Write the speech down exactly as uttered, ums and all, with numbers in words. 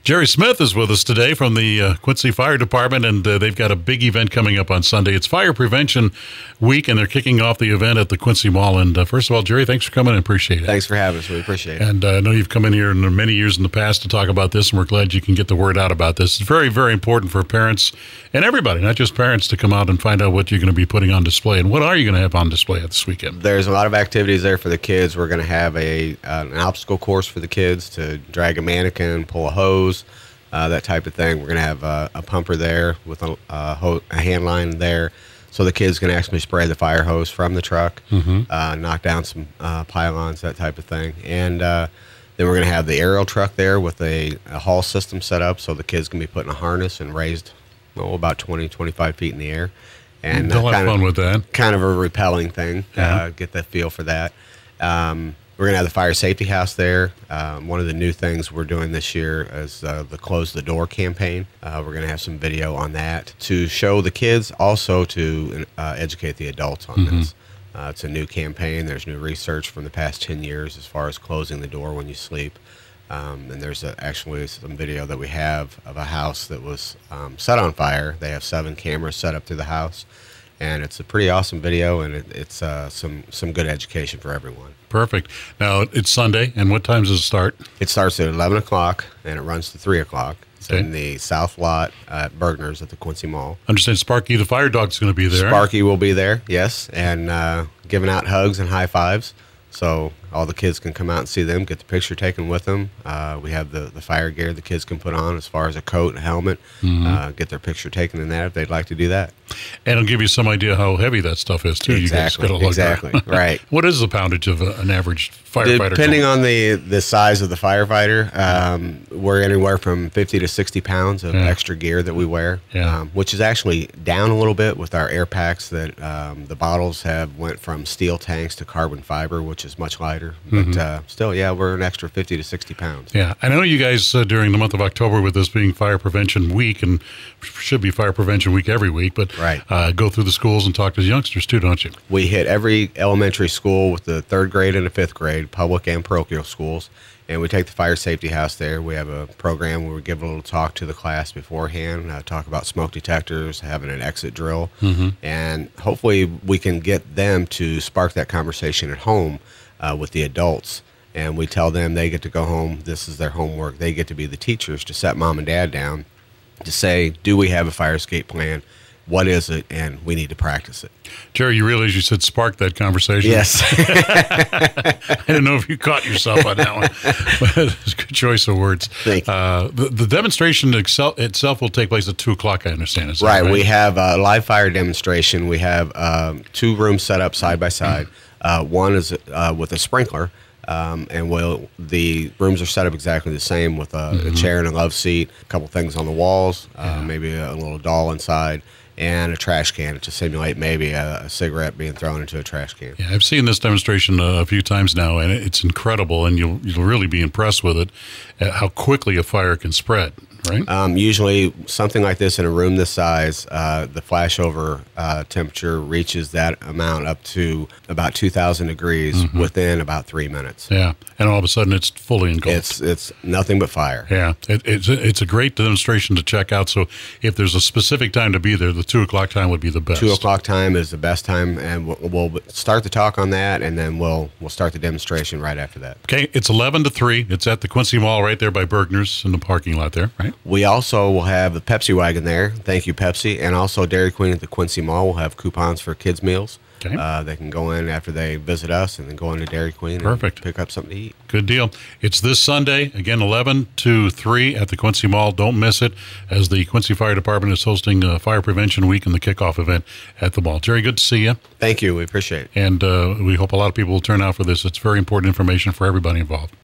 Jerry Smith is with us today from the uh, Quincy Fire Department, and uh, they've got a big event coming up on Sunday. It's Fire Prevention Week, and they're kicking off the event at the Quincy Mall. And uh, first of all, Jerry, thanks for coming. I appreciate it. Thanks for having us. We appreciate it. And uh, I know you've come in here in many years in the past to talk about this, and we're glad you can get the word out about this. It's very, very important for parents and everybody, not just parents, to come out and find out what you're going to be putting on display. And what are you going to have on display this weekend? There's a lot of activities there for the kids. We're going to have a uh, an obstacle course for the kids to drag a mannequin, pull a hose, uh, that type of thing. We're going to have uh, a pumper there with a, a, ho- a hand line there, so the kids can actually spray the fire hose from the truck, mm-hmm. uh, knock down some uh, pylons, that type of thing. And uh, then we're going to have the aerial truck there with a, a haul system set up, so the kids can be put in a harness and raised oh, about twenty, twenty-five feet in the air. And They'll uh, have fun of, with that. Kind of a repelling thing. Yeah. Uh, get the feel for that. Um, we're going to have the fire safety house there. Um, one of the new things we're doing this year is uh, the Close the Door campaign. Uh, we're going to have some video on that to show the kids, also to uh, educate the adults on mm-hmm. this. Uh, it's a new campaign. There's new research from the past ten years as far as closing the door when you sleep. Um, and there's a, actually some video that we have of a house that was um, set on fire. They have seven cameras set up through the house, and it's a pretty awesome video, and it, it's uh, some some good education for everyone. Perfect. Now, it's Sunday, and what time does it start? It starts at eleven o'clock, and it runs to three o'clock. It's okay. in the south lot at Bergner's at the Quincy Mall. I understand Sparky the fire dog's going to be there. Sparky will be there, yes, and uh, giving out hugs and high fives. So all the kids can come out and see them, get the picture taken with them. Uh, we have the, the fire gear the kids can put on as far as a coat and a helmet, mm-hmm. uh, get their picture taken in that if they'd like to do that. And it'll give you some idea how heavy that stuff is, too. Exactly, you guys exactly, right. What is the poundage of a, an average firefighter? Depending call? on the, the size of the firefighter, um, we're anywhere from fifty to sixty pounds of yeah. extra gear that we wear, yeah. um, which is actually down a little bit with our air packs that um, the bottles have went from steel tanks to carbon fiber, which is much lighter. But mm-hmm. uh, still, yeah, we're an extra fifty to sixty pounds. Yeah, I know you guys uh, during the month of October, with this being Fire Prevention Week, and should be Fire Prevention Week every week, but right. uh, go through the schools and talk to the youngsters too, don't you? We hit every elementary school with the third grade and the fifth grade, public and parochial schools, and we take the fire safety house there. We have a program where we give a little talk to the class beforehand, uh, talk about smoke detectors, having an exit drill, mm-hmm. and hopefully we can get them to spark that conversation at home uh, with the adults. And we tell them they get to go home. This is their homework. They get to be the teachers to set mom and dad down to say, do we have a fire escape plan? What is it? And we need to practice it. Jerry, you realize you said spark that conversation? Yes. I didn't know if you caught yourself on that one. But it's a good choice of words. Thank you. Uh, the, the demonstration itself, itself will take place at two o'clock, I understand. Is that right. right. We have a live fire demonstration. We have um, two rooms set up side by side. Uh, one is uh, with a sprinkler. Um, and we'll, the rooms are set up exactly the same with a, mm-hmm. a chair and a love seat, a couple things on the walls, uh, yeah. maybe a, a little doll inside, and a trash can to simulate maybe a, a cigarette being thrown into a trash can. Yeah, I've seen this demonstration a, a few times now, and it's incredible, and you'll you'll really be impressed with it, at how quickly a fire can spread. Right. Um, usually, something like this in a room this size, uh, the flashover uh, temperature reaches that amount up to about two thousand degrees mm-hmm. within about three minutes. Yeah, and all of a sudden it's fully engulfed. It's it's nothing but fire. Yeah, it, it's it's a great demonstration to check out. So, if there's a specific time to be there, the two o'clock time would be the best. Two o'clock time is the best time, and we'll, we'll start the talk on that, and then we'll we'll start the demonstration right after that. Okay, it's eleven to three. It's at the Quincy Mall, right there by Bergner's in the parking lot there, right? We also will have the Pepsi wagon there. Thank you, Pepsi. And also Dairy Queen at the Quincy Mall will have coupons for kids' meals. Okay. Uh, they can go in after they visit us and then go into Dairy Queen Perfect. and pick up something to eat. Good deal. It's this Sunday, again, eleven to three at the Quincy Mall. Don't miss it, as the Quincy Fire Department is hosting a Fire Prevention Week and the kickoff event at the mall. Jerry, good to see you. Thank you. We appreciate it. And uh, we hope a lot of people will turn out for this. It's very important information for everybody involved.